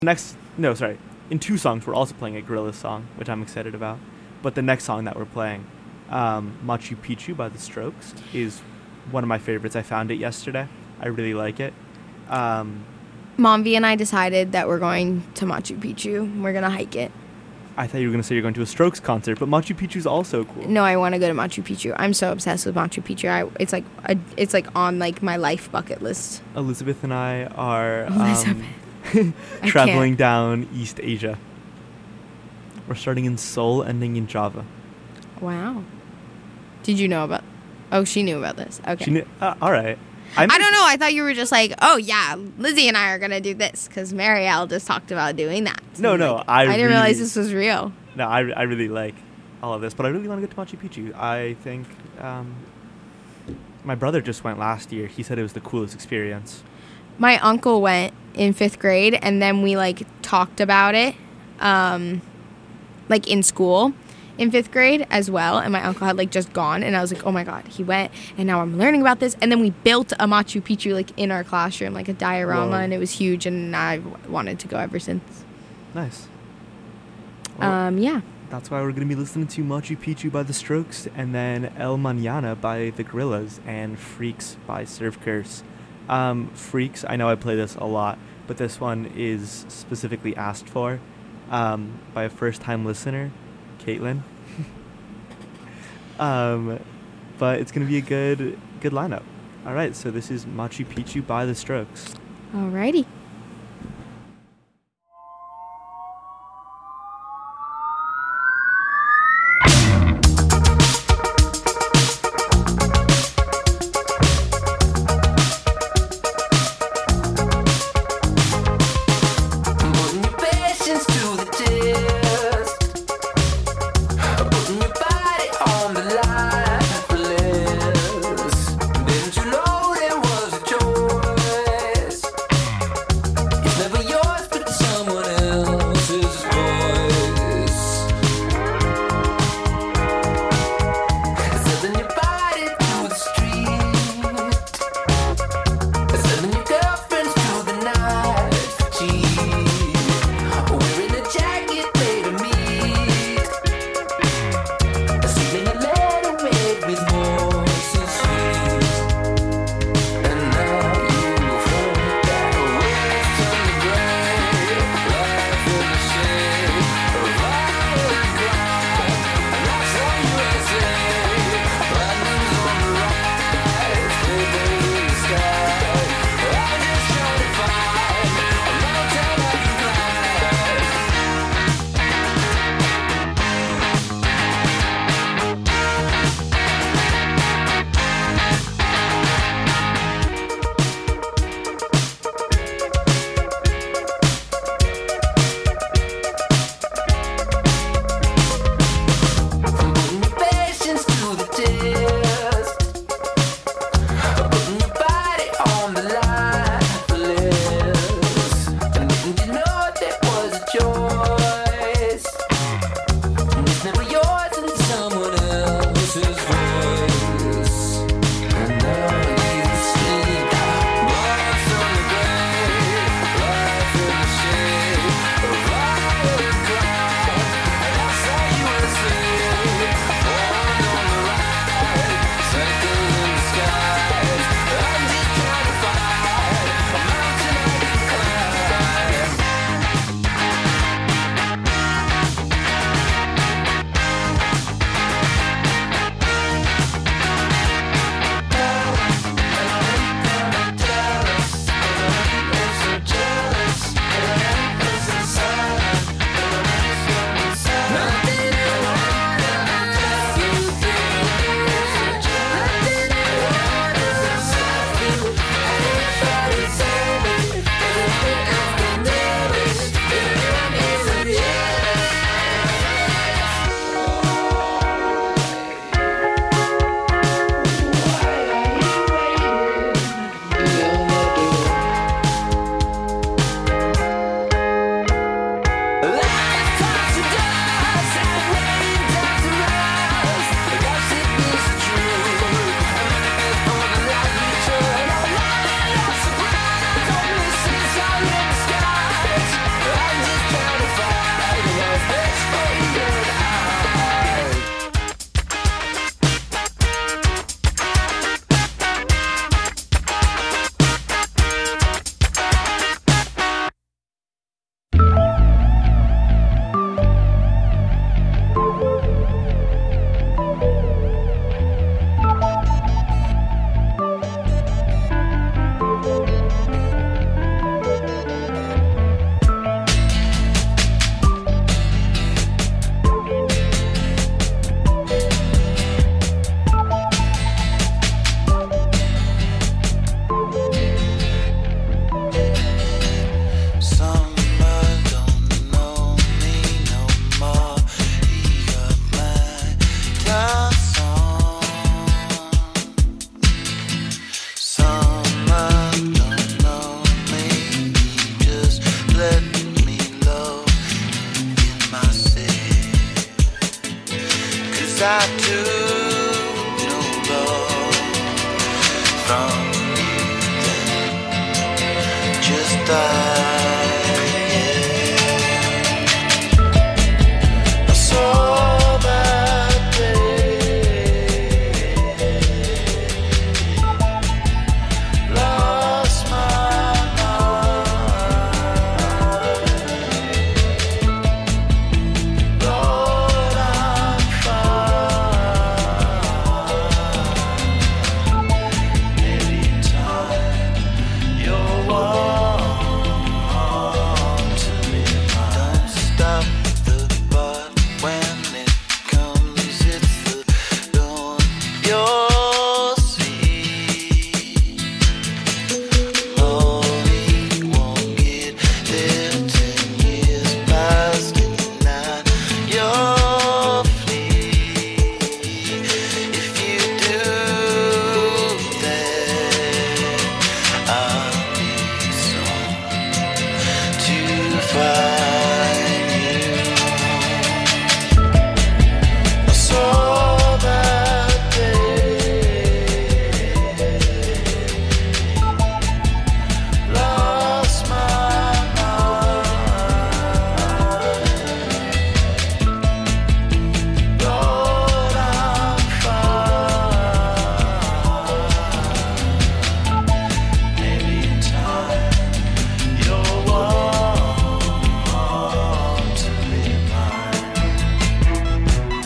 In 2 songs, we're also playing a Gorillaz song, which I'm excited about. But the next song that we're playing, Machu Picchu by The Strokes, is one of my favorites. I found it yesterday. I really like it. Momvi and I decided that we're going to Machu Picchu. We're going to hike it. I thought you were going to say you're going to a Strokes concert, but Machu Picchu's also cool. No, I want to go to Machu Picchu. I'm so obsessed with Machu Picchu. It's like on like my life bucket list. Elizabeth and I are traveling down East Asia. We're starting in Seoul, ending in Java. Wow. Did you know about... Oh, she knew about this. Okay. She knew, all right. I don't know. I thought you were just like, oh, yeah, Lizzie and I are going to do this because Marielle just talked about doing that. No, I didn't realize this was real. No, I really like all of this, but I really want to get to Machu Picchu. I think my brother just went last year. He said it was the coolest experience. My uncle went in 5th grade, and then we, like, talked about it, like, in school. In 5th grade as well, and my uncle had like just gone, and I was like, oh my god, he went, and now I'm learning about this. And then we built a Machu Picchu like in our classroom, like a diorama. Whoa. And it was huge, and I wanted to go ever since. Nice. Well, yeah, that's why we're gonna be listening to Machu Picchu by The Strokes, and then El Mañana by The Gorillaz, and Freaks by Surf Curse. Freaks, I know I play this a lot, but this one is specifically asked for by a first-time listener, Caitlin. But it's going to be a good lineup. All right, so this is Machu Picchu by The Strokes. Alrighty. I took no love from you then, just I saw that day, lost my mind. Lord, I'm fine. Anytime you're warm to me, don't stop the but when it comes, it's the dawn. You'll see, lonely won't get there 10 years past 89. You'll flee if you do that. I'll be soon to find you. I saw that day, lost my mind. Lord, I'm fine. Anytime you're warm to be mine.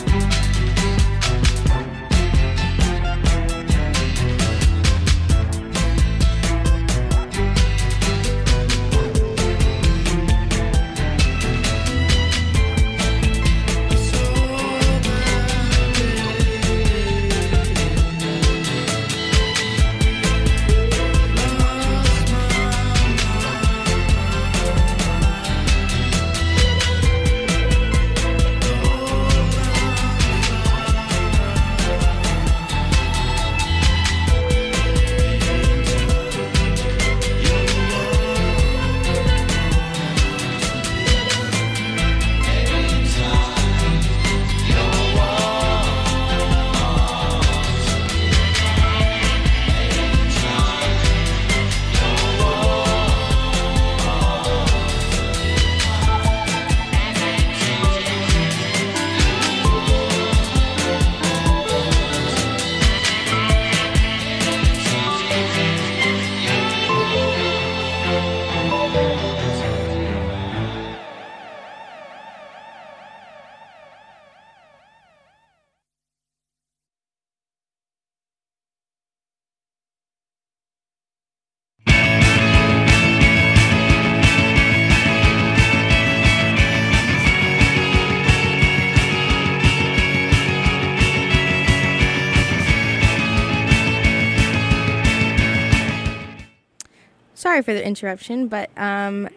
Sorry for the interruption, but I'm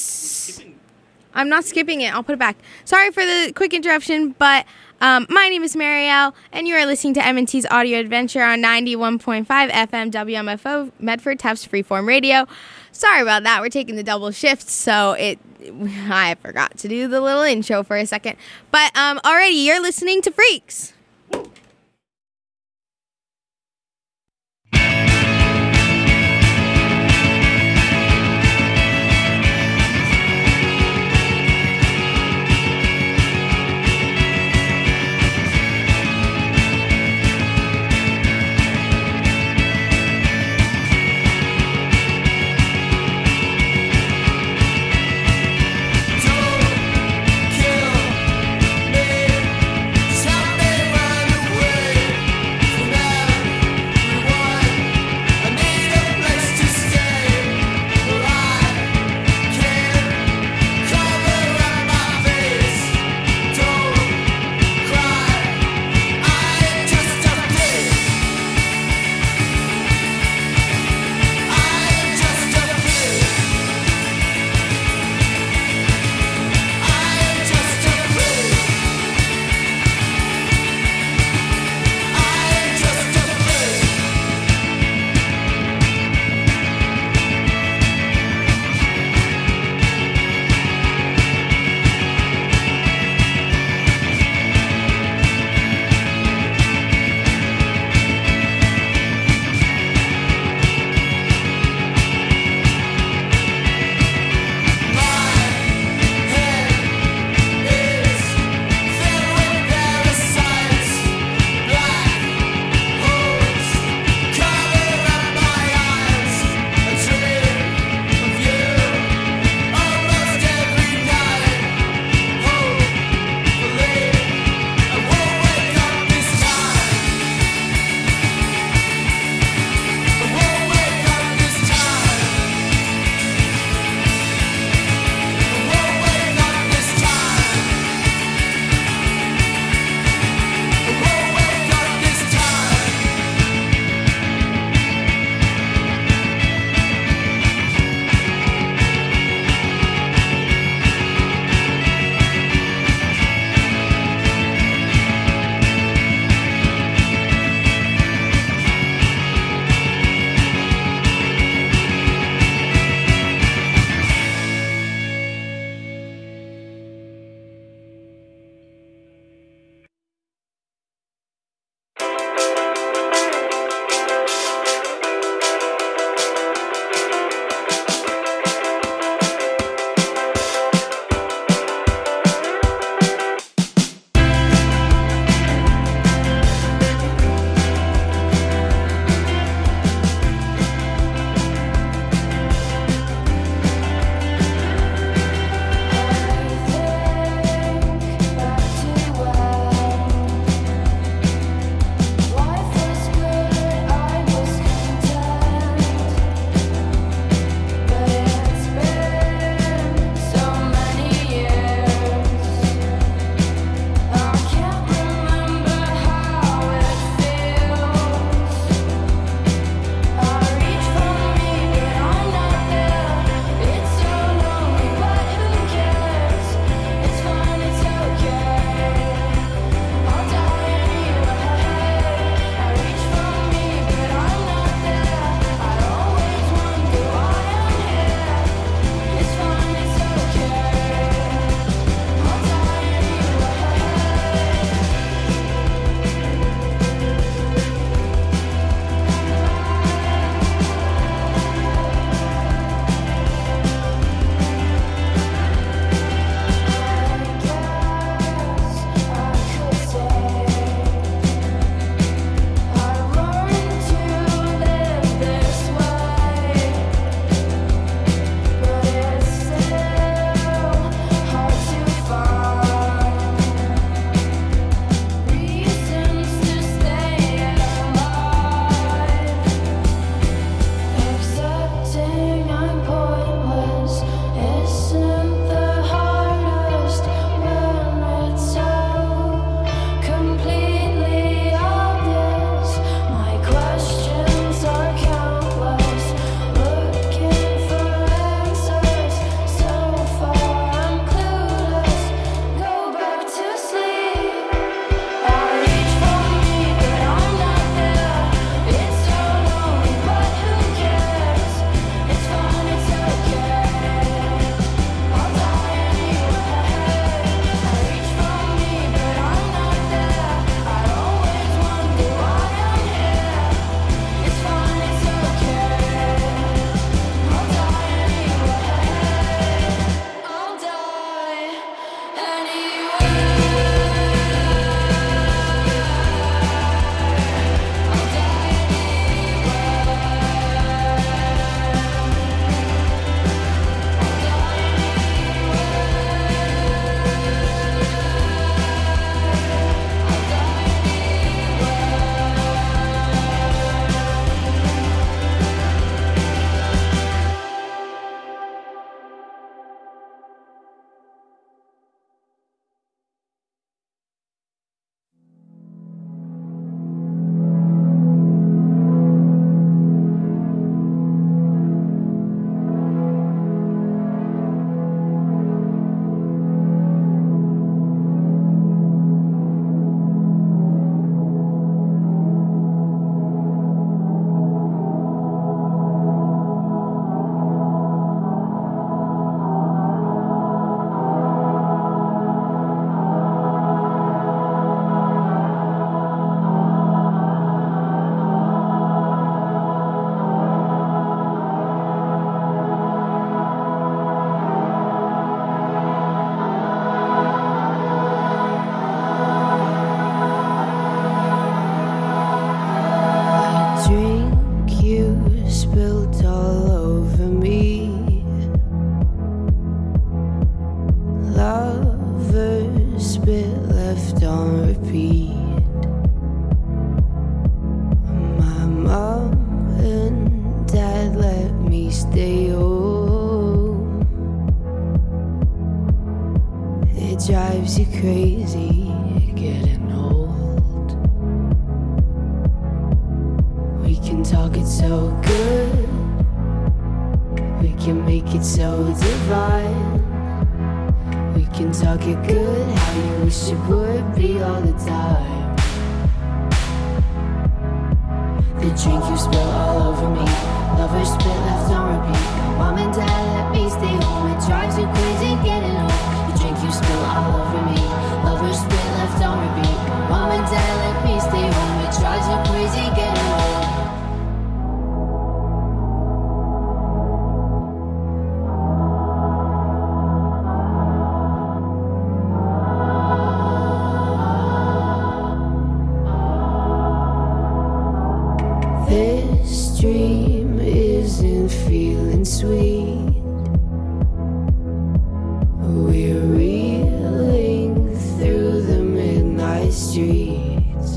not skipping it. I'll put it back. Sorry for the quick interruption, but my name is Marielle, and you are listening to M&T's Audio Adventure on 91.5 FM WMFO Medford Tufts Freeform Radio. Sorry about that. We're taking the double shift, so I forgot to do the little intro for a second. But already, you're listening to Freaks. Don't kill me. Something drives you crazy getting old. We can talk it so good, we can make it so divine. We can talk it good, how you wish it would be all the time. The drink you spill all over me, lovers spit left on repeat. Mom and dad let me stay home, it drives you crazy getting home. The drink you spill all over me, lovers spit left on repeat. Mom and dad let me stay home, it drives you crazy getting home. This dream isn't feeling sweet. We're reeling through the midnight streets,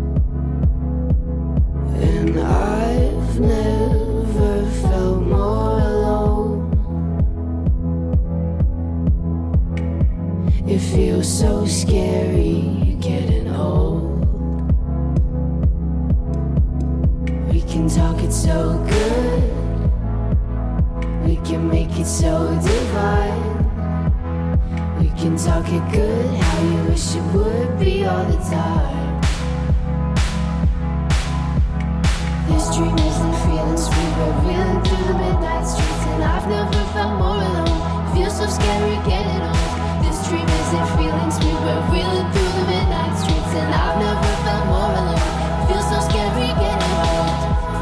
and I've never felt more alone. It feels so scary getting old. We can talk it so good, we can make it so divine. We can talk it good, how you wish it would be all the time. This dream isn't feeling sweet, we're reeling through the midnight streets, and I've never felt more alone. It feels so scary getting old. This dream isn't feeling sweet, we're reeling through the midnight streets, and I've never felt more alone. It feels so scary getting old.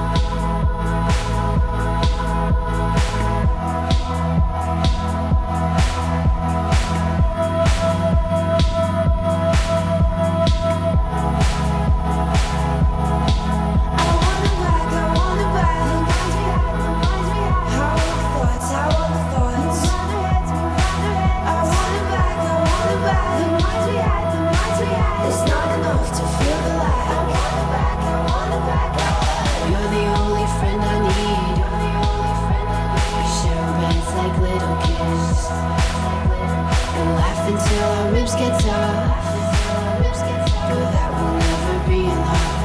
Until our ribs get tough, but that will never be enough.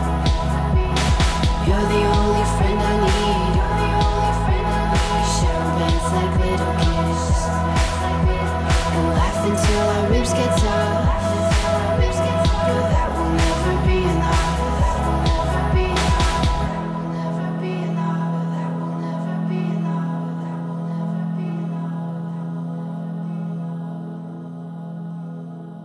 You're the only friend I need. We share beds like little kids, and laugh until our ribs get tough, but that will never be enough. That will never be enough. That will never be enough. That will never be enough.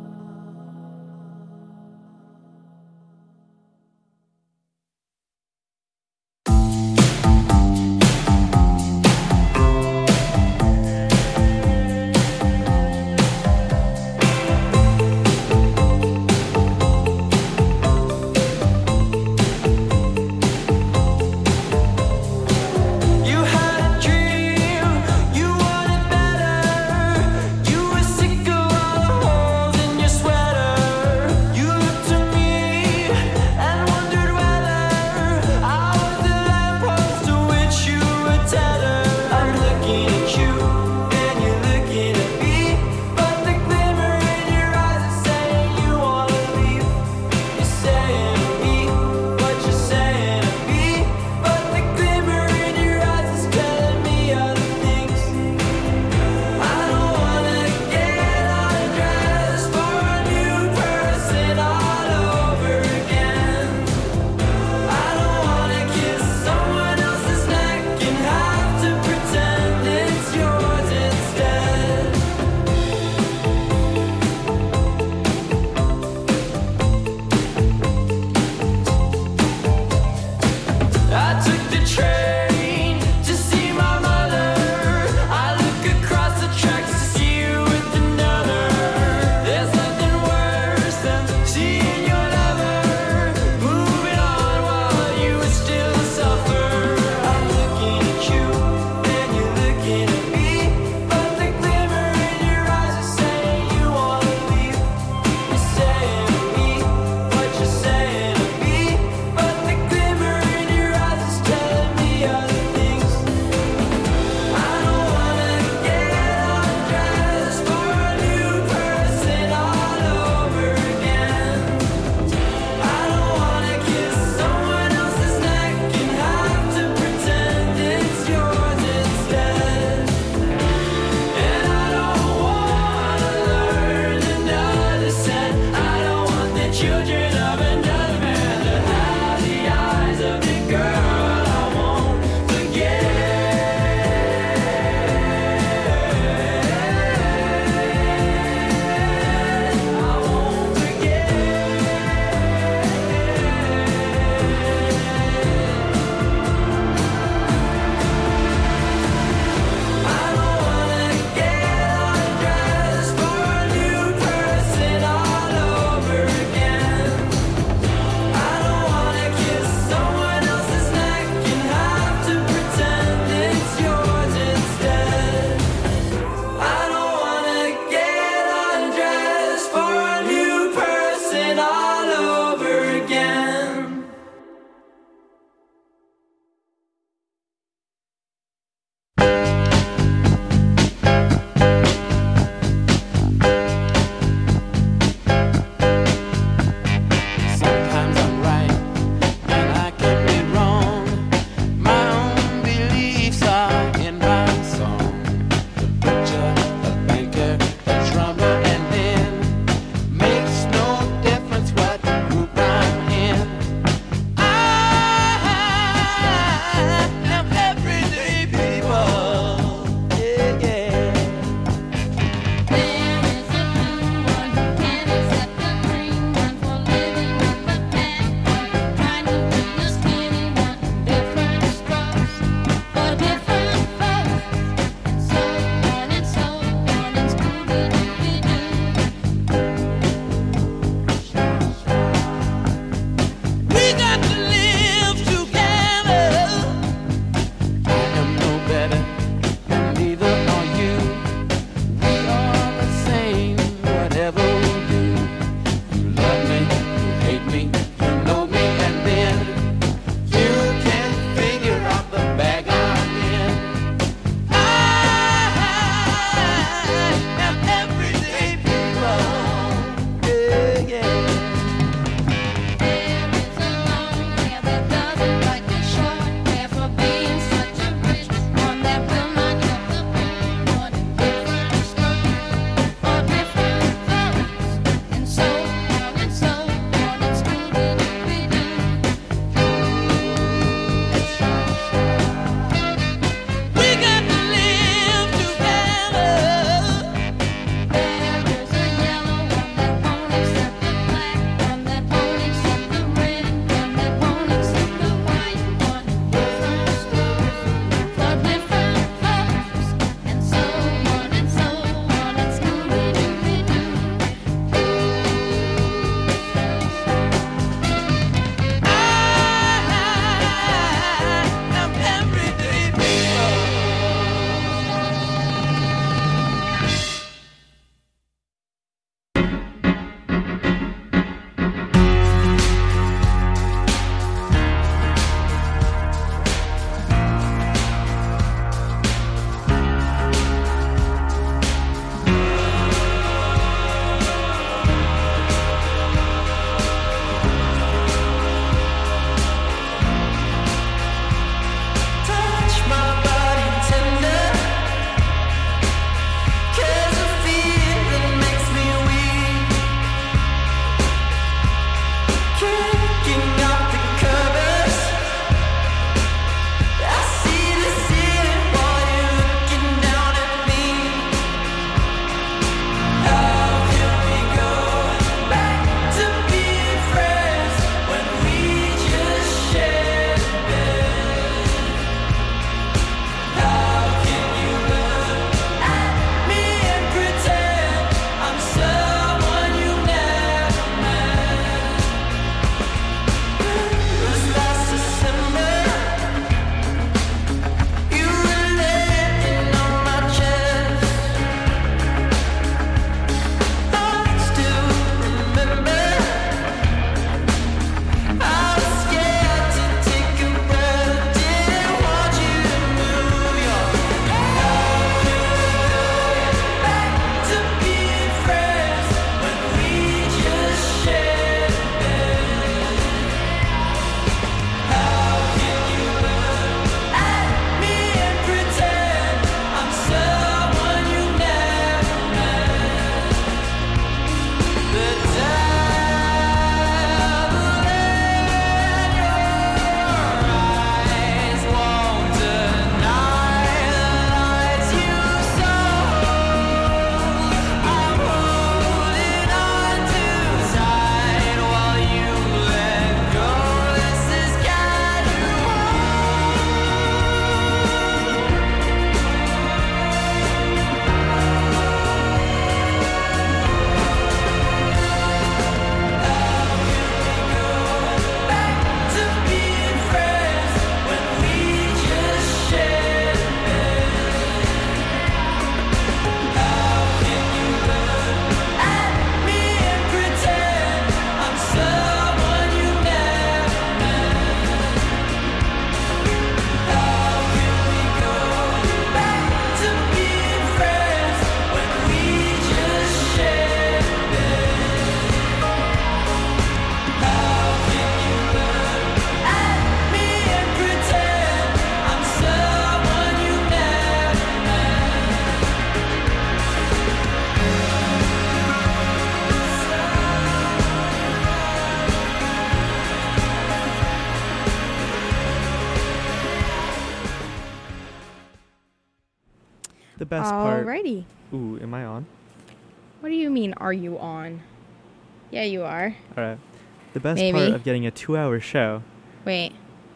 the best part. Alrighty. Ooh, am I on? What do you mean, are you on? Yeah, you are. All right. The best Maybe. part of getting a 2-hour show. Wait.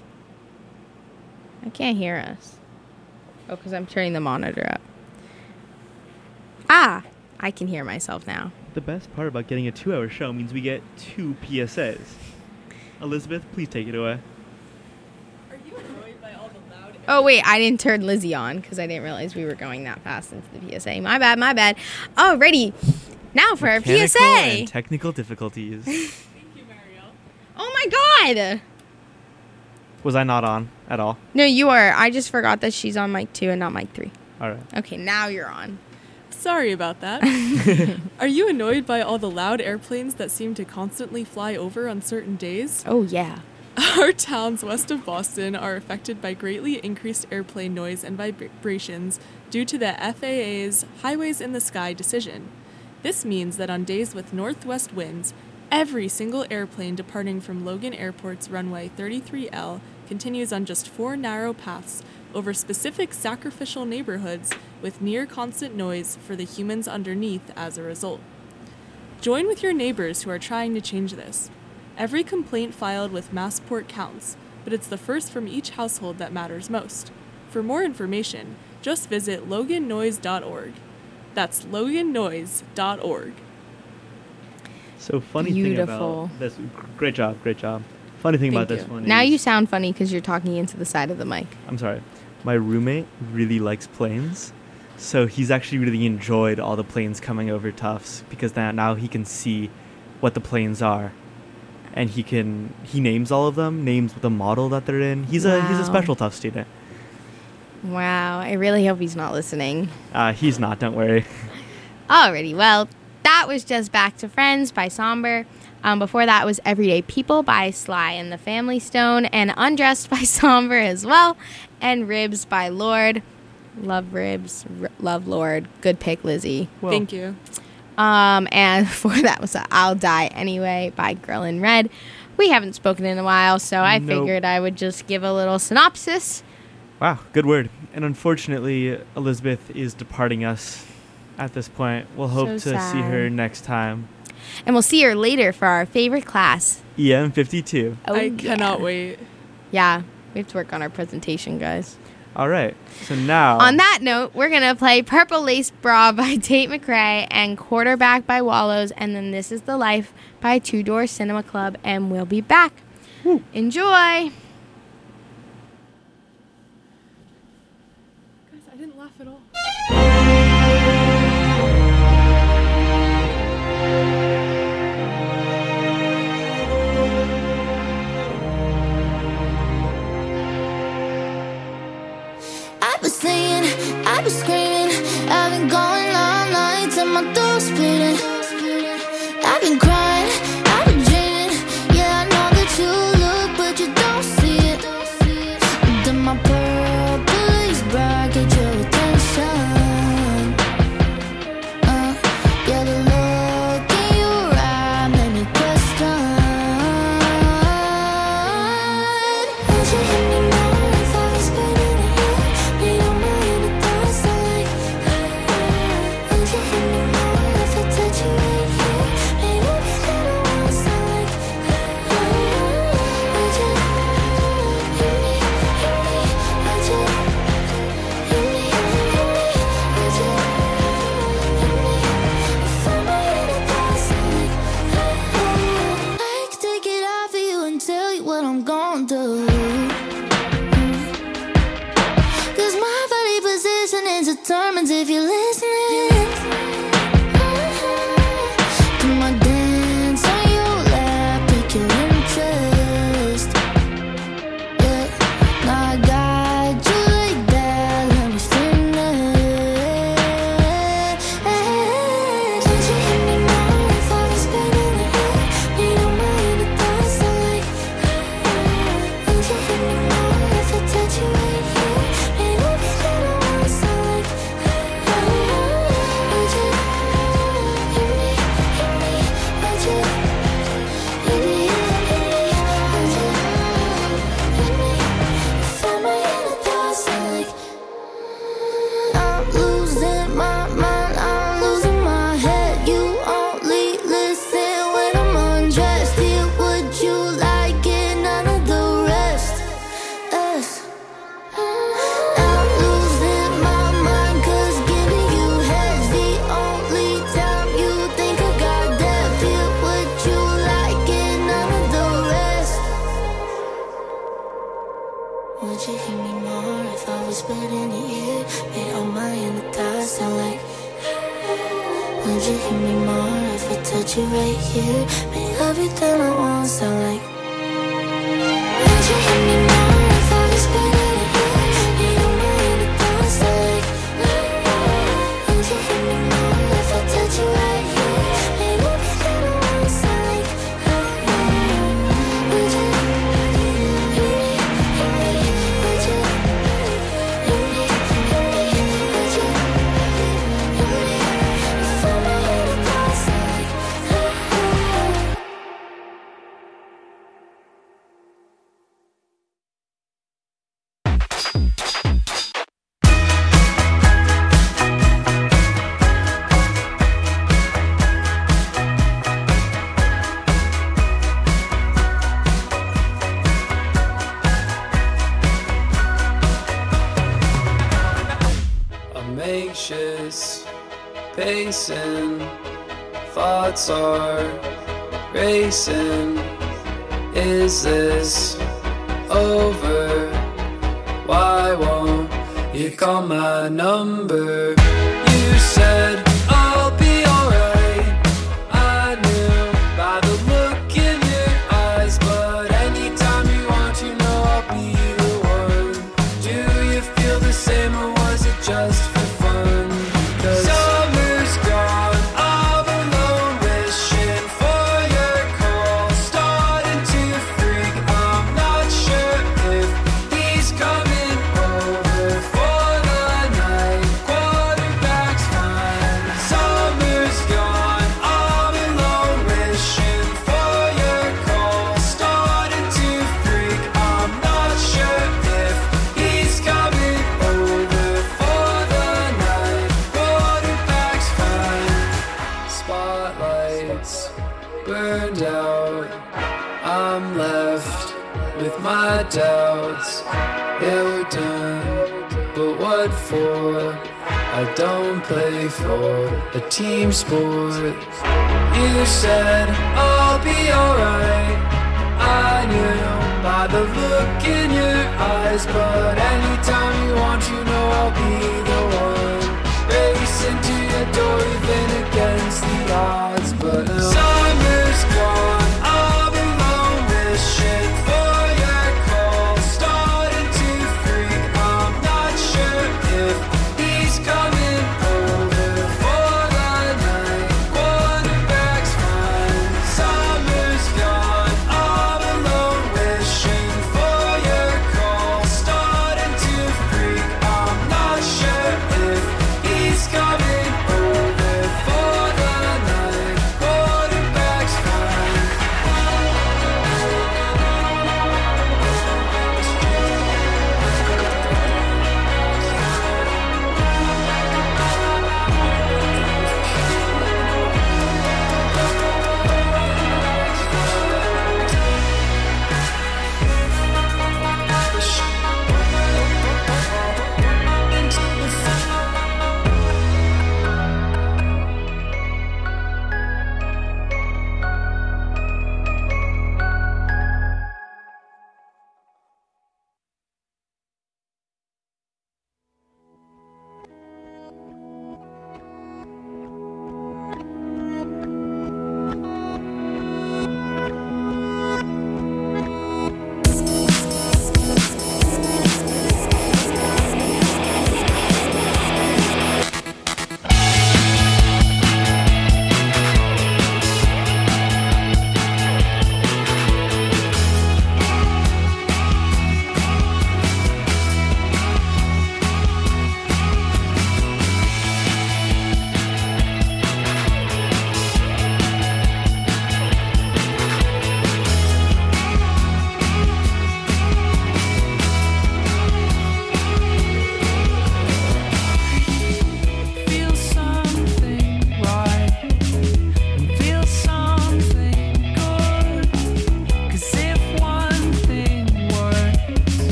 I can't hear us. Oh, because I'm turning the monitor up. Ah! I can hear myself now. The best part about getting a 2-hour show means we get 2 PSAs. Elizabeth, please take it away. Oh, wait, I didn't turn Lizzie on because I didn't realize we were going that fast into the PSA. My bad, my bad. Alrighty. Now for our Mechanical PSA. and technical difficulties. Oh my god! Was I not on at all? No, you are. I just forgot that she's on mic 2 and not mic 3. All right. Okay, now you're on. Sorry about that. Are you annoyed by all the loud airplanes that seem to constantly fly over on certain days? Oh, yeah. Our towns west of Boston are affected by greatly increased airplane noise and vibrations due to the FAA's Highways in the Sky decision. This means that on days with northwest winds, every single airplane departing from Logan Airport's runway 33L continues on just 4 narrow paths over specific sacrificial neighborhoods with near constant noise for the humans underneath as a result. Join with your neighbors who are trying to change this. Every complaint filed with Massport counts, but it's the first from each household that matters most. For more information, just visit logannoise.org. That's logannoise.org. So funny Beautiful. thing about this. Great job, great job. Funny thing about Thank this you. one Now is, you sound funny because you're talking into the side of the mic. I'm sorry. My roommate really likes planes. So he's actually really enjoyed all the planes coming over Tufts because now he can see what the planes are. And he names all of them, names the model that they're in. He's Wow. a special Tufts student. Wow, I really hope he's not listening. He's not, don't worry. Alrighty, well, that was just Back to Friends by Somber. Before that was Everyday People by Sly and the Family Stone, and Undressed by Somber as well, and Ribs by Lord. Love Ribs, love Lord. Good pick, Lizzie. Well, Thank you. And before that was I'll Die Anyway by Girl in Red. We haven't spoken in a while, so I Nope. figured I would just give a little synopsis. Wow, good word. And unfortunately, Elizabeth is departing us at this point. We'll hope So to see sad. her next time. And we'll see her later for our favorite class. EM52. Oh, I yeah. cannot wait. Yeah, we have to work on our presentation, guys. All right. So now. On that note, we're going to play Purple Lace Bra by Tate McRae and Quarterback by Wallows, and then This Is the Life by Two Door Cinema Club, and we'll be back. Enjoy! Guys, I didn't laugh at all. I've been singing, I've been screaming, I've been going all night till my throat's bleeding. I've been crying, I've been dreaming. Yeah, I know that you look, but you don't see it. Then my purple lace bra get your attention. Yeah, the look in your eye made me question. Would you hit me more if I was spinning it? Made all my inner thoughts are like, would you hit me more if I touch you right here? Made all these little ones are like, would you hit me, hit me, hit me? anymore if I touch you right here. Make everything I want sound like. Would you hit me more if I whispered in your ear? Made all my inner thoughts sound like. Would you hit me more if I touch you right here? Make everything I want sound like. Would you hit me? Would you hit me? Would you? If all my inner thoughts sound like. I'm anxious, pacing, thoughts are racing. Is this over? Why won't you call my number? You said I'll be alright. I knew by the look in your eyes, but anytime you want, you know I'll be the one. Do you feel the same, or was it just for fun? 'Cause summer's gone, all alone, wishing for your call, starting to freak. I'm not sure if he's coming over for the night. Quarterback's fine. Summer's gone, all alone, wishing for your call, starting to freak. I'm not sure if he's coming over for the night. Quarterback's fine. Spotlights burned out. I'm left with my doubts. Yeah, we're done, but what for? I don't play for a team sport. You said I'll be alright. I knew by the look in your eyes, but anytime you want, you know I'll be the one. Racing to your door even against the odds, but summer's gone, all alone, wishing for your call, starting to freak. I'm not sure if he's coming over for the night. Quarterback's fine. Summer's gone, all alone, wishing for your call, starting to freak. I'm not sure if he's coming over for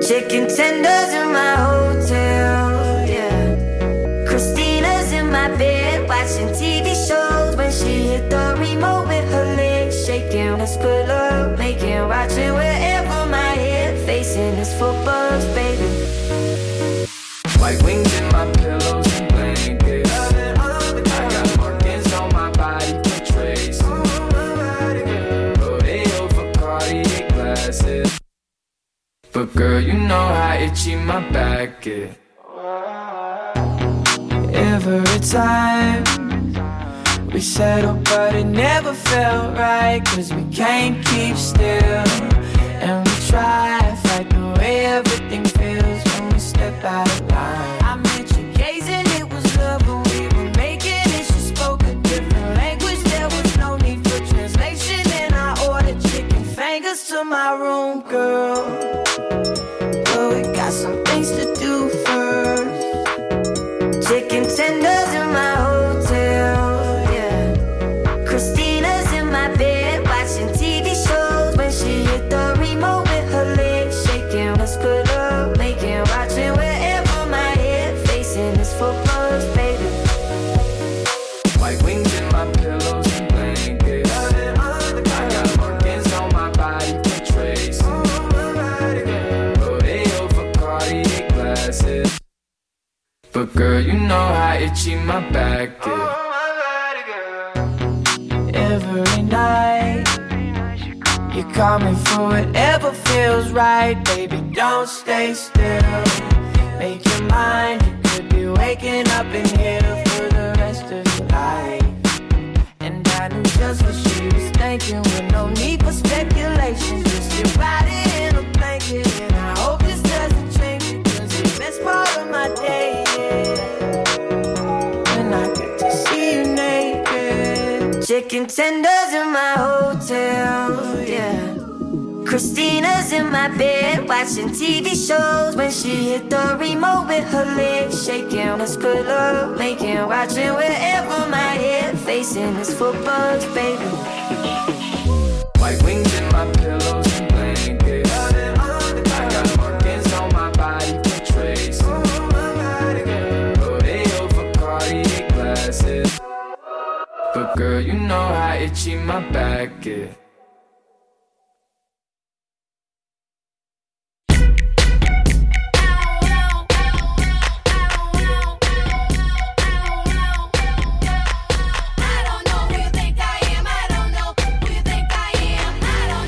Chicken tenders in my hotel, yeah. Christina's in my bed watching TV shows when she hit the remote with her legs shaking. Let's put up, making, watching wherever my head facing is for bugs, baby. White wings in my pillows and blankets. I got markings on my body for trace. Rodeo for Cartier glasses. But girl, you know how itchy my back is. Every time we settle, but it never felt right, 'cause we can't keep still. And we try to fight the way everything feels when we step out of line. I met you gazing, it was love when we were making it. She spoke a different language, there was no need for translation. And I ordered chicken fingers to my room, girl. But we got some things to do first. Chicken tenders in my hotel, yeah. Christina's in my bed watching TV shows when she hit the remote with her legs shaking. Let's put up, making, watching wherever my head facing is for bugs, baby. White wings in my pillows and blankets. I got markings on my body for trace. Rodeo for Cartier glasses. But girl, you know how itchy my back is. Every night you call me for whatever feels right. Baby, don't stay still. Make your mind, you could be waking up in here for the rest of your life. And I knew just what she was thinking, with no need for speculation. Just your body in a blanket, and I hope this doesn't change it, 'cause the best part of my day is when I get to see you naked. Chicken tenders in my hotel, yeah. Christina's in my bed watching TV shows when she hit the remote with her legs shaking. Let's put up, making, watching wherever my head facing is for bugs, baby. White wings in my pillows and blankets. I got markings on my body for trace. Rodeo for Cartier glasses. But girl, you know how itchy my back is. I don't know who you think I am. I don't know who you think I am. I don't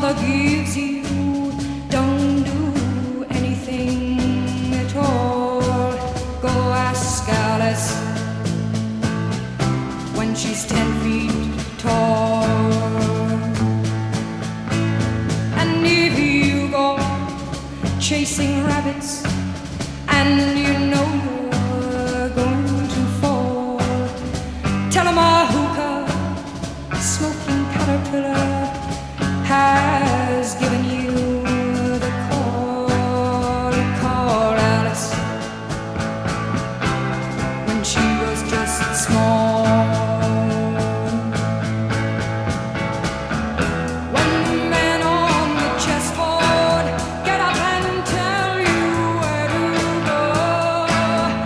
mother gives you, don't do anything at all. Go ask Alice when she's 10 feet tall. And if you go chasing rabbits and you know you're going to fall, tell 'em a hookah smoking caterpillar has given you the call. Call Alice when she was just small. When the men on the chessboard get up and tell you where to go,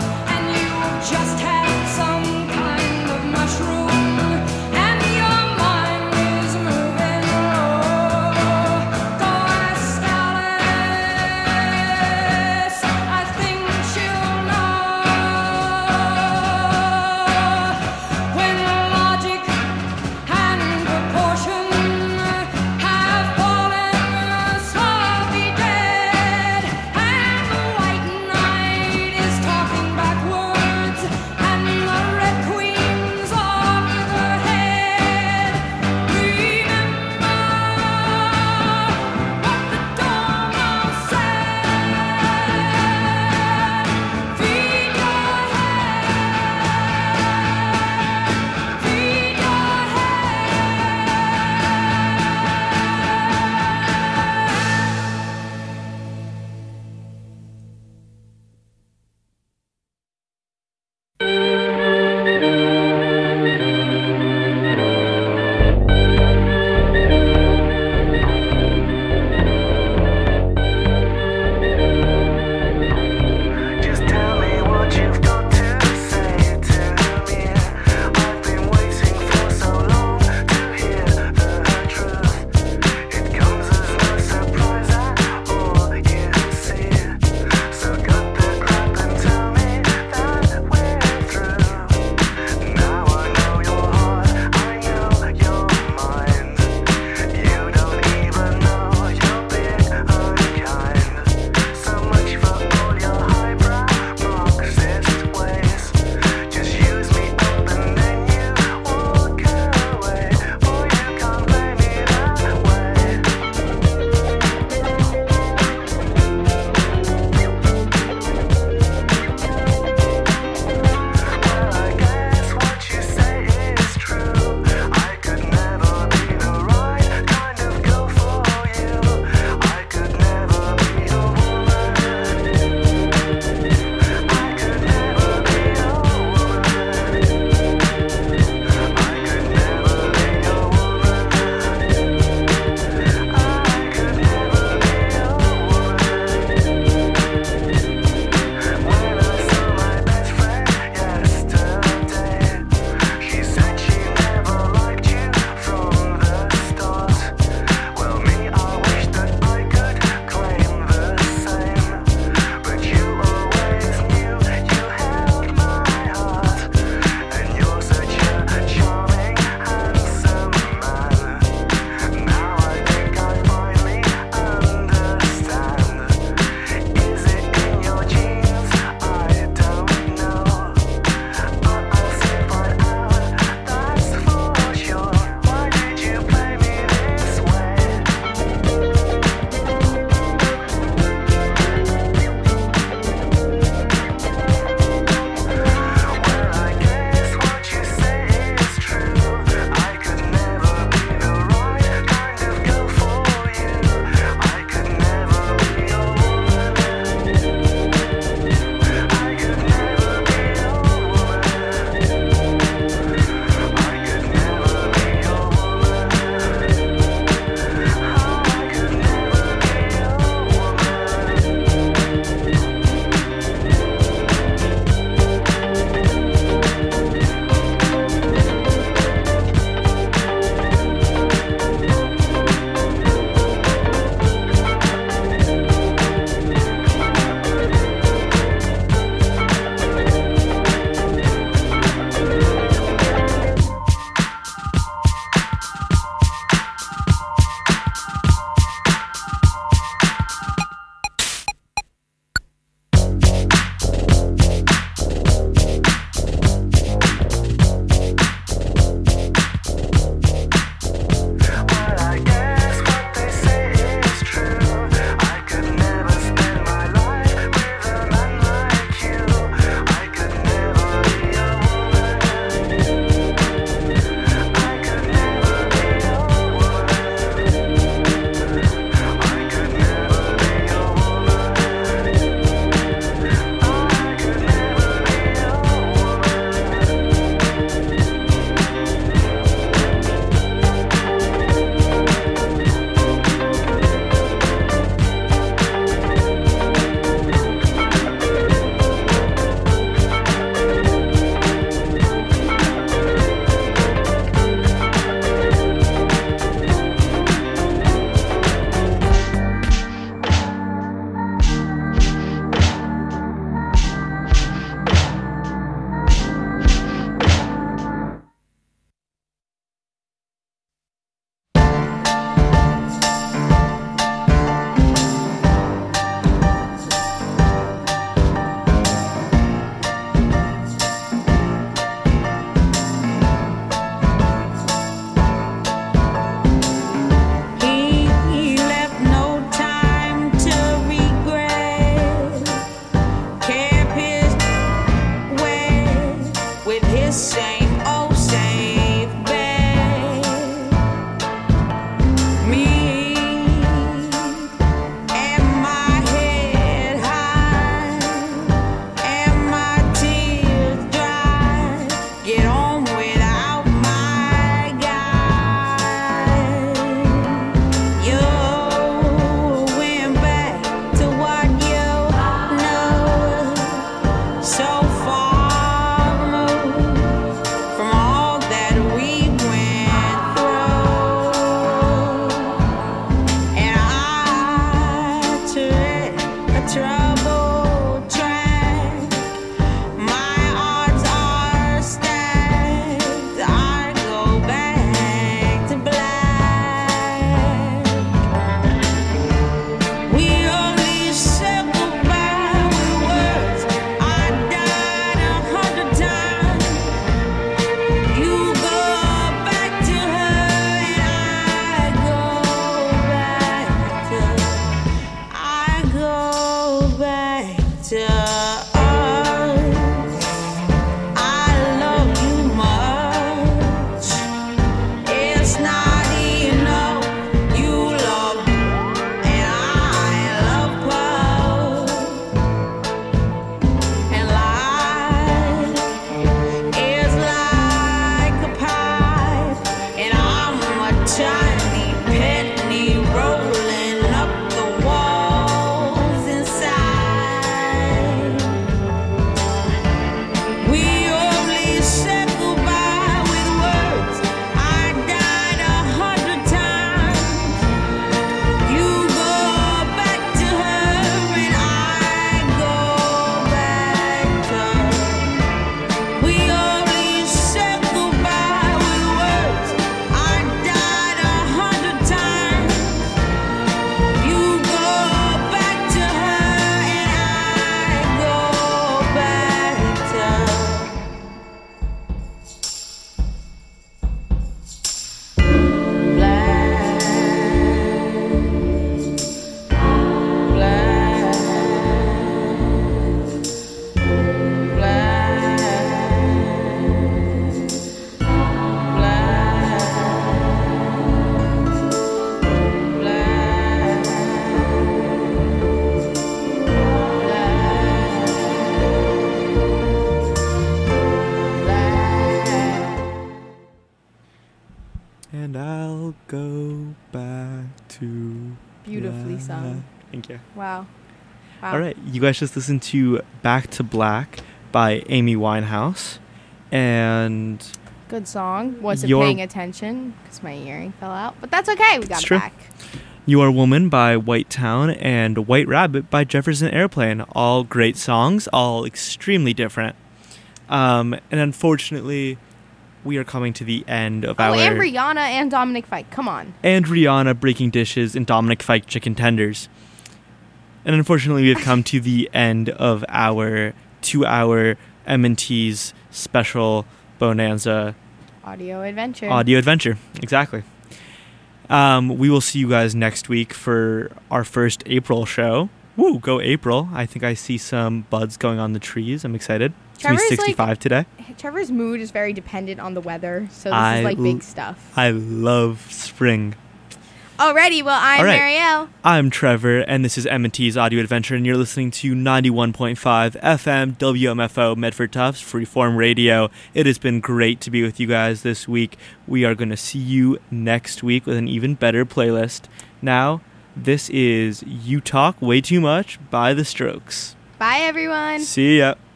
back to Beautifully black. sung. Thank you. Wow. All right, you guys just listened to Back to Black by Amy Winehouse. And Good song. Wasn't Your- paying attention because my earring fell out. But that's okay. We got It's it true. back. Your Woman by White Town and White Rabbit by Jefferson Airplane. All great songs, all extremely different. And unfortunately, we are coming to the end of Oh, our... and Rihanna and Dominic Fike. Come on. and Rihanna breaking dishes and Dominic Fike chicken tenders. And unfortunately, we have come to the end of our 2-hour M&T's special Bonanza Audio adventure. audio adventure. Exactly. We will see you guys next week for our first April show. Woo, go April. I think I see some buds going on the trees. I'm excited. It's going to be Trevor's, 65 today. Trevor's mood is very dependent on the weather, so this I is like l- big stuff. I love spring. Alrighty, well, I'm All right. Marielle. I'm Trevor, and this is M&T's Audio Adventure, and you're listening to 91.5 FM WMFO Medford Tufts Freeform Radio. It has been great to be with you guys this week. We are going to see you next week with an even better playlist. Now, this is You Talk Way Too Much by The Strokes. Bye, everyone. See ya.